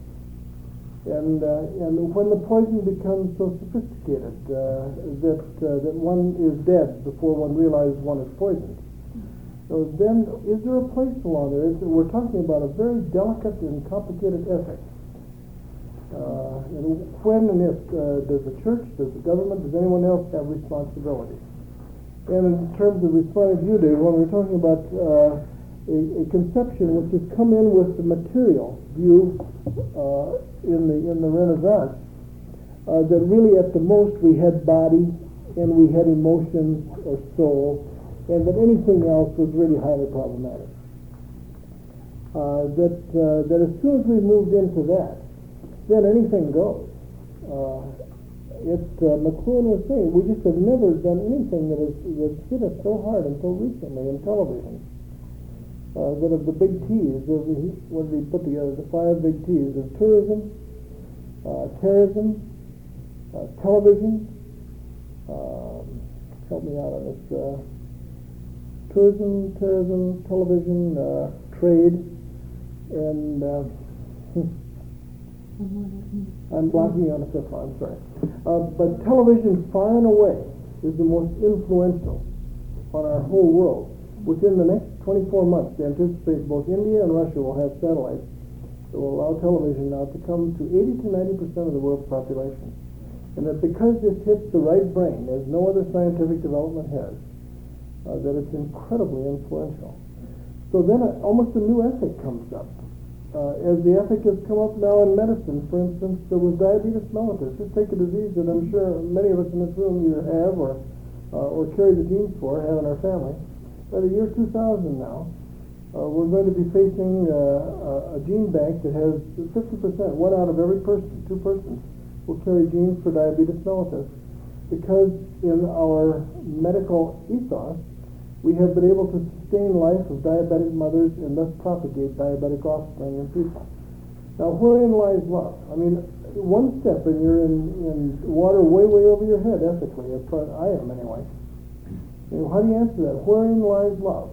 And uh, and when the poison becomes so sophisticated uh, that uh, that one is dead before one realizes one is poisoned. So then, is there a place along there? Is, we're talking about a very delicate and complicated ethic. Uh, and when and if uh, does the church, does the government, does anyone else have responsibility? And in terms of responding to you, Dave, when we're talking about uh, a, a conception which has come in with the material view uh, in the in the Renaissance, uh, that really at the most we had body and we had emotions or soul, and that anything else was really highly problematic. Uh, that uh, that as soon as we moved into that, then anything goes. Uh, it uh, McLuhan was saying, we just have never done anything that has, that has hit us so hard until recently in television. Uh, that of the big T's, of the, what did he put together? The five big T's of tourism, uh, terrorism, uh, television. Um, help me out on this. Uh, tourism, terrorism, television, uh, trade, and uh, I'm blocking on a fifth one, I'm sorry. Uh, but television far and away is the most influential on our whole world. Within the next twenty-four months, they anticipate both India and Russia will have satellites that will allow television now to come to eighty to ninety percent of the world's population. And that because this hits the right brain, as no other scientific development has, Uh, that it's incredibly influential. So then a, almost a new ethic comes up. Uh, as the ethic has come up now in medicine, for instance, there was diabetes mellitus. Just take a disease that I'm sure many of us in this room either have or uh, or carry the genes for, have in our family. By the year two thousand now, uh, we're going to be facing uh, a, a gene bank that has fifty percent, one out of every person, two persons, will carry genes for diabetes mellitus, because in our medical ethos, we have been able to sustain life of diabetic mothers and thus propagate diabetic offspring in people. Now, wherein lies love? I mean, one step and you're in, in water way, way over your head ethically, as far as I am anyway. You know, how do you answer that? Wherein lies love?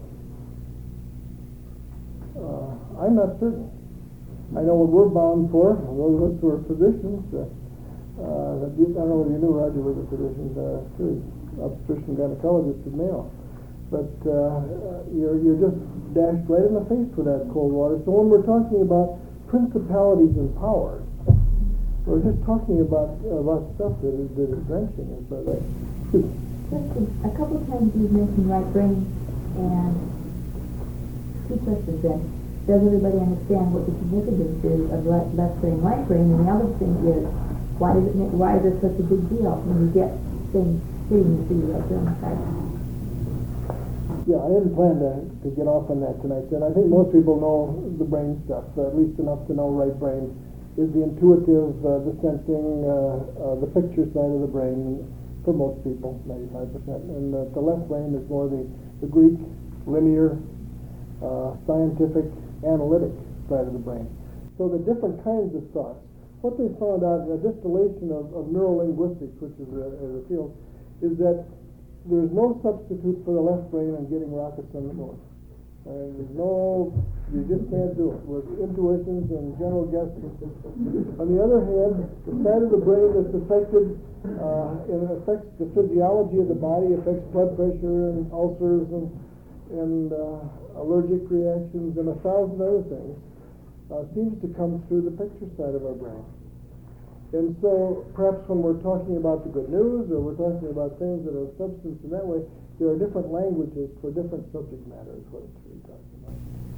Uh, I'm not certain. I know what we're bound for, those of us who are physicians. Uh, uh, I don't know whether you knew Roger was a physician, uh, too. Obstetrician gynecologist at Mayo. But uh, you're, you're just dashed right in the face with that cold water. So when we're talking about principalities and powers, we're just talking about about stuff that is, that is drenching us. But right. Question. A couple of times you've mentioned right brain, and two questions then. Does everybody understand what the significance is of left, left brain, right brain? And the other thing is, why does it make, why is it such a big deal when you get things hitting you through your right brain side? Yeah, I didn't plan to, to get off on that tonight, and I think most people know the brain stuff, uh, at least enough to know right brain is the intuitive, uh, the sensing, uh, uh, the picture side of the brain for most people, ninety-five percent. And uh, the left brain is more the, the Greek, linear, uh, scientific, analytic side of the brain. So the different kinds of thoughts. What they found out in a distillation of, of neurolinguistics, which is a, is a field, is that there's no substitute for the left brain in getting rockets on the moon. Uh, there's no, you just can't do it with intuitions and general guesses. On the other hand, the side of the brain that's affected, uh, it affects the physiology of the body, affects blood pressure and ulcers and, and uh, allergic reactions and a thousand other things, uh, seems to come through the picture side of our brain. And so perhaps when we're talking about the good news or we're talking about things that are of substance in that way, there are different languages for different subject matters, what it's really talking about.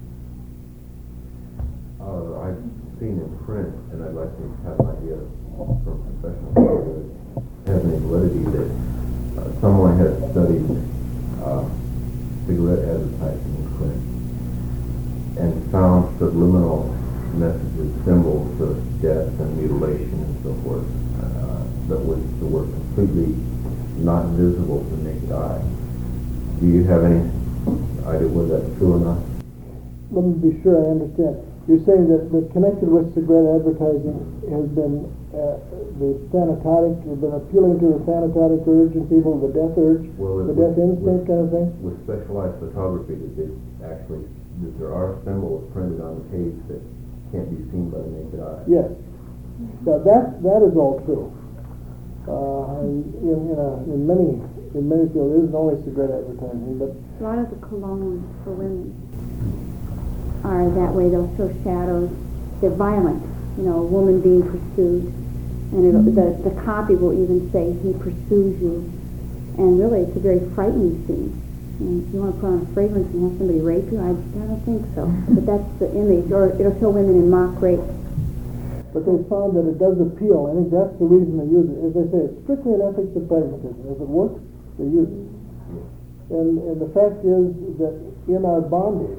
Uh, I've seen in print, and I'd like to have an idea from professional whether it has any validity, that uh, someone has studied uh, cigarette advertising in print and found subliminal messages, symbols of death and mutilation and so forth, uh, that was that were completely not visible to the naked eye. Do you have any idea whether that's true or not? Let me be sure I understand. You're saying that, that connected with cigarette advertising has been uh, the thanatotic, you've been appealing to the thanatotic urge in people, the death urge, well, the with, death instinct with, kind of thing? With specialized photography, that they actually, that there are symbols printed on the page that can't be seen by the naked eye. Yes. Now that that is all true. Uh, in in, uh, in many in many fields, it isn't only cigarette advertising, but A lot of the colognes for women are that way. They'll show shadows. They're violent. You know, a woman being pursued, and it'll, the the copy will even say he pursues you, and really it's a very frightening scene. And if you want to put on a fragrance and have somebody rape you, I, I don't think so. But that's the image, or it'll show women in mock rape. but they found that it does appeal. I think that's the reason they use it. As I say, it's strictly an ethics of pragmatism. If it works, they use it. And, and the fact is that in our bondage,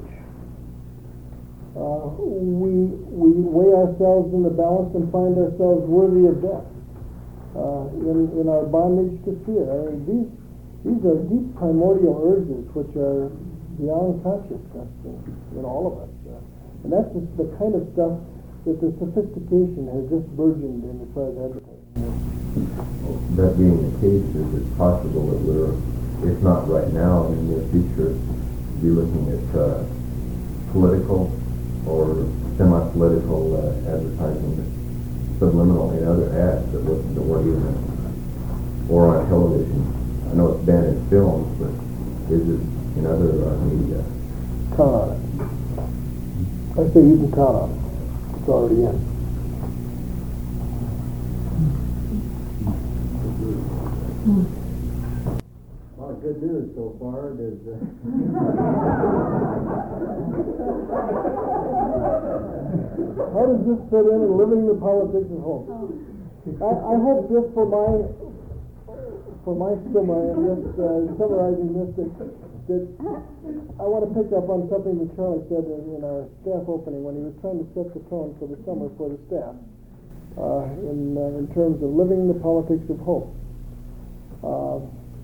uh, we we weigh ourselves in the balance and find ourselves worthy of death. Uh, in in our bondage to fear. I mean, these these are deep primordial urges which are beyond consciousness in, in all of us. Uh, and that's just the kind of stuff that the sophistication has just burgeoned in as far as advertising. That being the case, is it possible that we're, if not right now, in the near future, be looking at uh, political or semi-political uh, advertising that's subliminal in other ads that wasn't, that weren't even, or on television? I know it's banned in films, but is it in other uh, media? Count on it. I say you can count on it. It's already in. A lot of good news so far. There's, uh, How does this fit in in living the politics of hope? I, I hope just for my for my semi and just uh, summarizing this that, that I want to pick up on something that Charlie said in, in our staff opening when he was trying to set the tone for the summer for the staff uh, in uh, in terms of living the politics of hope. Uh,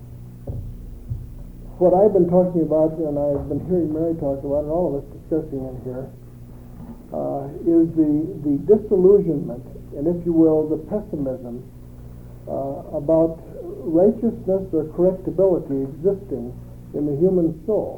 what I've been talking about, and I've been hearing Mary talk about, and all of us discussing in here, uh, is the the disillusionment, and if you will, the pessimism uh, about righteousness or correctability existing in the human soul.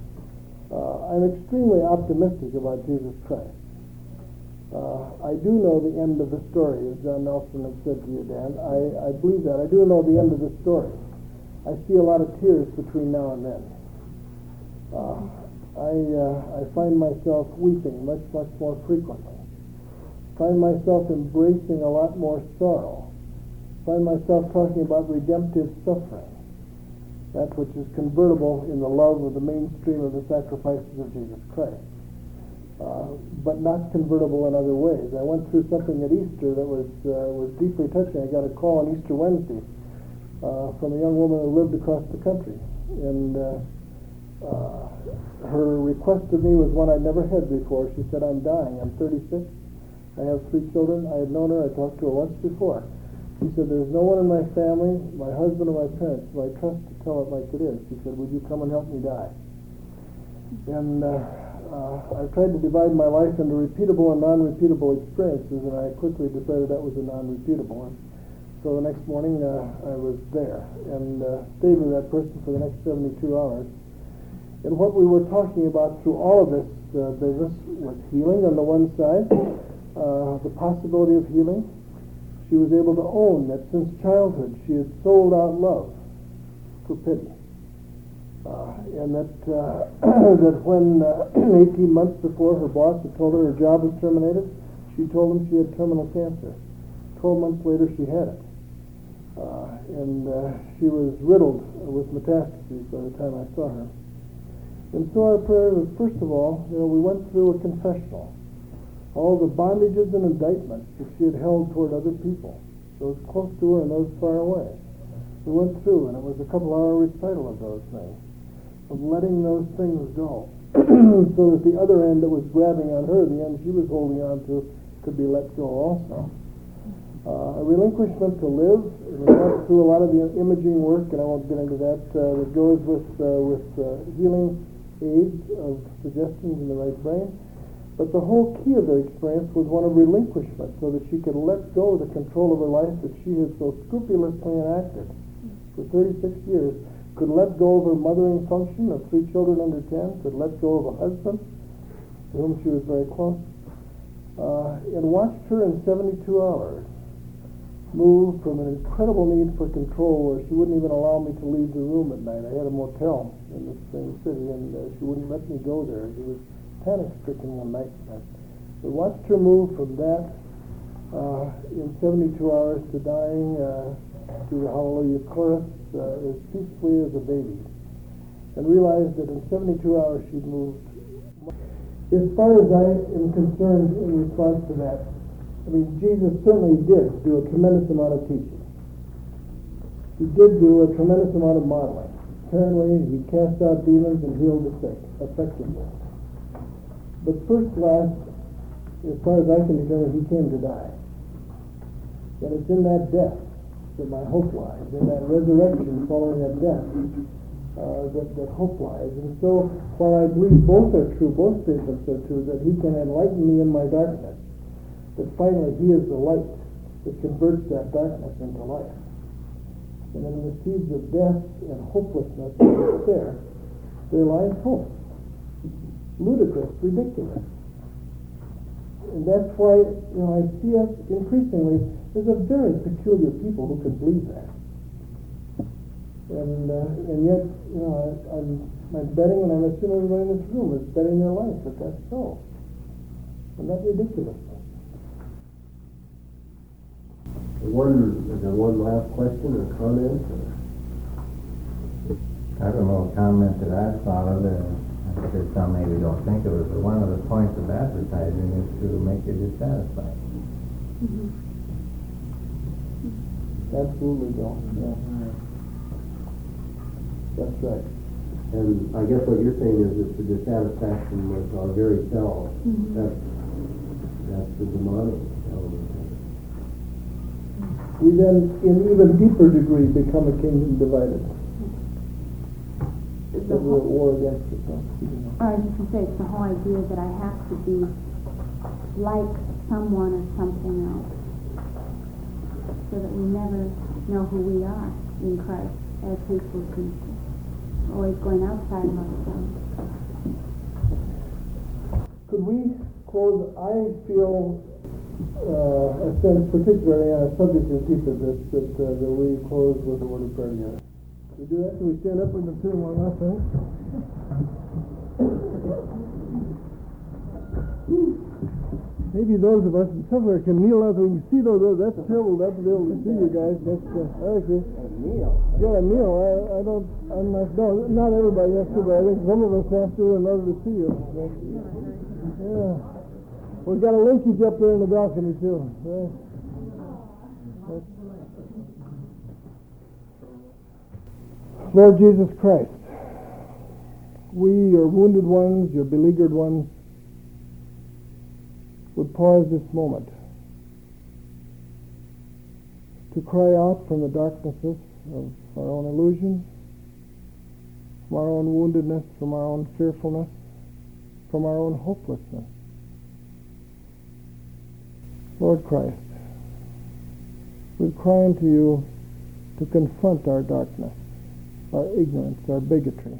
Uh, I'm extremely optimistic about Jesus Christ. Uh, I do know the end of the story, as John Nelson had said to you, Dan. I, I believe that. I do know the end of the story. I see a lot of tears between now and then. Uh, I, uh, I find myself weeping much, much more frequently. Find myself embracing a lot more sorrow. Find myself talking about redemptive suffering, that which is convertible in the love of the mainstream of the sacrifices of Jesus Christ, uh, but not convertible in other ways. I went through something at Easter that was uh, was deeply touching. I got a call on Easter Wednesday uh, from a young woman who lived across the country, and uh, uh, her request of me was one I'd never had before. She said, "I'm dying. I'm thirty-six. I have three children. I had known her. I talked to her once before." She said, "There's no one in my family, my husband or my parents, who I trust to tell it like it is." She said, "Would you come and help me die?" And uh, uh, I've tried to divide my life into repeatable and non-repeatable experiences, and I quickly decided that was a non-repeatable one. So the next morning, uh, I was there and uh, stayed with that person for the next seventy-two hours. And what we were talking about through all of this uh, business was healing on the one side, uh, the possibility of healing. She was able to own that since childhood she had sold out love for pity. Uh, and that uh, that when uh, eighteen months before her boss had told her her job was terminated, she told him she had terminal cancer. Twelve months later she had it. Uh, and uh, she was riddled with metastases by the time I saw her. And so our prayer was, first of all, you know, we went through a confessional. All the bondages and indictments that she had held toward other people, those close to her and those far away. We went through, and it was a couple hour recital of those things, of letting those things go, so that the other end that was grabbing on her, the end she was holding on to, could be let go also. Uh, a relinquishment to live. We went through a lot of the imaging work, and I won't get into that, uh, that goes with, uh, with uh, healing aids of suggestions in the right brain. But the whole key of the experience was one of relinquishment, so that she could let go of the control of her life that she had so scrupulously enacted for thirty-six years, could let go of her mothering function of three children under ten, could let go of a husband to whom she was very close, uh, and watched her in seventy-two hours move from an incredible need for control where she wouldn't even allow me to leave the room at night. I had a motel in the same city, and uh, she wouldn't let me go there. She was panic-stricken one night. We watched her move from that uh, in seventy-two hours to dying uh, to the Hallelujah chorus uh, as peacefully as a baby, and realized that in seventy-two hours she'd moved. As far as I am concerned in response to that, I mean, Jesus certainly did do a tremendous amount of teaching. He did do a tremendous amount of modeling. Apparently, he cast out demons and healed the sick effectively. But first, last, as far as I can determine, he came to die. And it's in that death that my hope lies, in that resurrection following that death, uh, that, that hope lies. And so, while I believe both are true, both statements are true, that he can enlighten me in my darkness, that finally he is the light that converts that darkness into life. And in the seeds of death and hopelessness and despair, there lies hope. Ludicrous, ridiculous. And that's why, you know, I see us increasingly as a very peculiar people who can believe that. And uh, and yet, you know, I, I'm, I'm betting, and I'm assuming everybody in this room is betting their life that that's so. And that's ridiculous. One, is there one last question or comment? Or? I have a little comment that I thought of. Uh, I Because some maybe don't think of it, but one of the points of advertising is to make you dissatisfied. Absolutely, Bill. Yeah. That's right. And I guess what you're saying is that the dissatisfaction with our very selves, Mhm. that's, that's the demonic element. We then, in even deeper degree, become a kingdom divided. The That we're at whole, war against ourselves. I was just going to say, it's the whole idea that I have to be like someone or something else, so that we never know who we are in Christ as His workmanship. Always going outside of ourselves. Could we close? I feel uh, a sense, particularly on a subject as deep as this, that, uh, that we close with a word of prayer together. We do that? Can we stand up? We've been sitting long enough, right? Maybe those of us in somewhere can kneel out so we can see those. That's terrible not to be able to see you guys. That's uh, I agree. Kneel. Yeah, kneel. I, I don't. I'm not. No, not everybody has to, but I think some of us have to in order to see you. Yeah. We've got a linkage up there in the balcony too. Right? Lord Jesus Christ, we, your wounded ones, your beleaguered ones, would pause this moment to cry out from the darknesses of our own illusion, from our own woundedness, from our own fearfulness, from our own hopelessness. Lord Christ, we cry unto you to confront our darkness, our ignorance, our bigotry,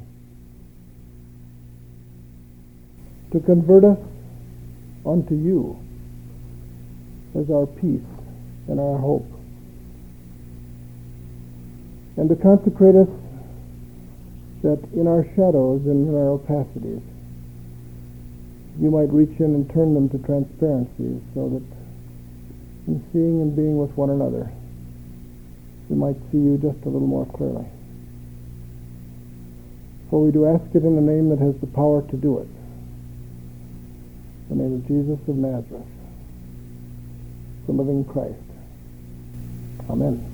to convert us unto you as our peace and our hope, and to consecrate us that in our shadows and in our opacities you might reach in and turn them to transparency, so that in seeing and being with one another we might see you just a little more clearly. For we do ask it in the name that has the power to do it, the name of Jesus of Nazareth, the living Christ. Amen.